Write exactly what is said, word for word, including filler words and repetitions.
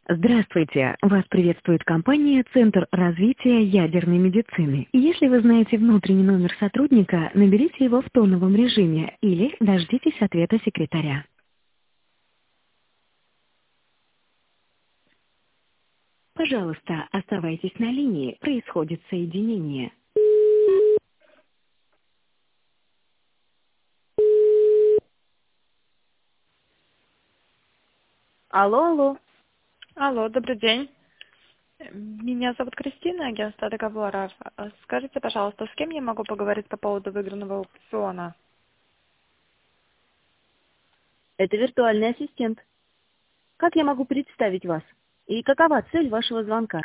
Здравствуйте! Вас приветствует компания «Центр развития ядерной медицины». Если вы знаете внутренний номер сотрудника, наберите его в тоновом режиме или дождитесь ответа секретаря. Пожалуйста, оставайтесь на линии, происходит соединение. Алло, алло. Алло, добрый день. Меня зовут Кристина, агентство договоров. А Скажите, пожалуйста, с кем я могу поговорить по поводу выигранного аукциона? Это виртуальный ассистент. Как я могу представить вас? И какова цель вашего звонка?